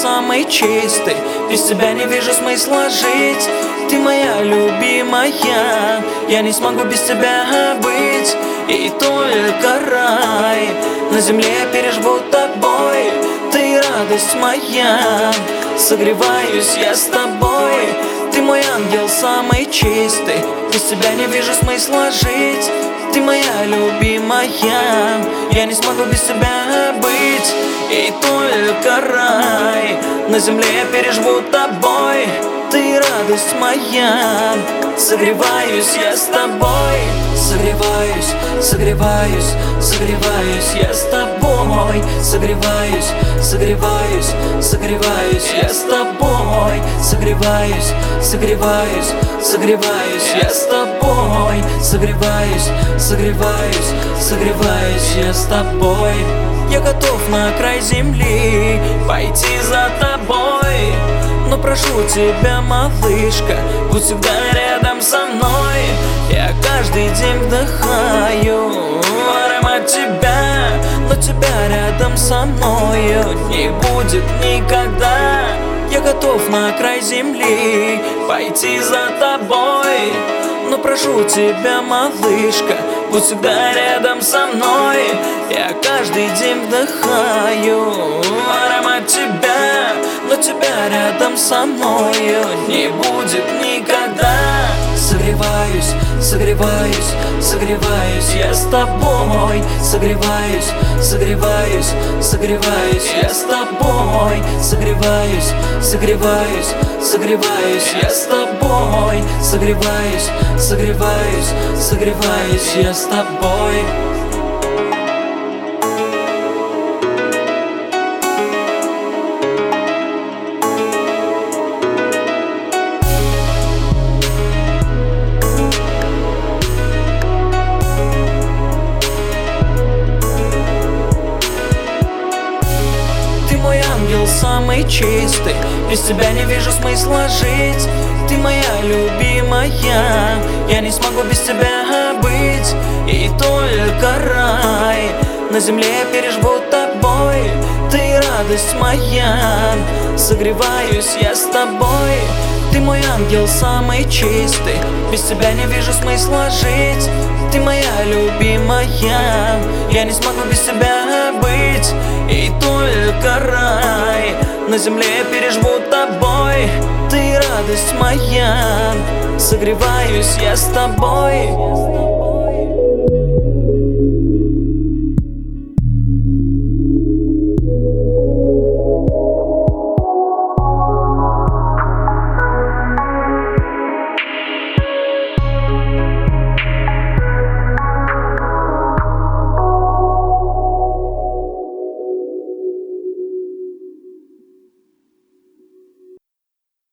самый чистый, без тебя не вижу смысла жить. Ты моя любимая, я не смогу без тебя быть. И только рай на земле я переживу тобой. Ты радость моя, согреваюсь я с тобой. Ты мой ангел самый чистый, без тебя не вижу смысла жить. Ты моя любимая, я не смогу без тебя быть. И только рай на земле я переживу тобой. Ты радость моя, согреваюсь я с тобой. Согреваюсь, согреваюсь, согреваюсь я с тобой. Согреваюсь, согреваюсь, согреваюсь я с тобой. Согреваюсь, согреваюсь, согреваюсь я с тобой. Согреваюсь, согреваюсь, согреваюсь я с тобой. Я готов на край земли пойти за тобой, но прошу тебя, малышка, будь всегда рядом со мной. Я каждый день вдыхаю аромат тебя, но тебя рядом со мною не будет никогда. Я готов на край земли пойти за тобой, но прошу тебя, малышка, будь всегда рядом со мной. Я каждый день вдыхаю аромат тебя, но тебя рядом со мною не будет никогда. Согреваюсь, согреваюсь, согреваюсь я с тобой. Согреваюсь, согреваюсь, согреваюсь я с тобой. Согреваюсь, согреваюсь, согреваюсь я с тобой. Согреваюсь, согреваюсь, согреваюсь я с тобой. Ты мой ангел самый чистый, без тебя не вижу смысла жить. Ты моя любимая, я не смогу без тебя быть. И только рай на земле я переживу тобой. Ты радость моя, согреваюсь я с тобой. Ты мой ангел самый чистый, без тебя не вижу смысла жить. Ты моя любимая, я не смогу без тебя быть. И только рай на земле я переживу тобой. Ты радость моя, согреваюсь я с тобой.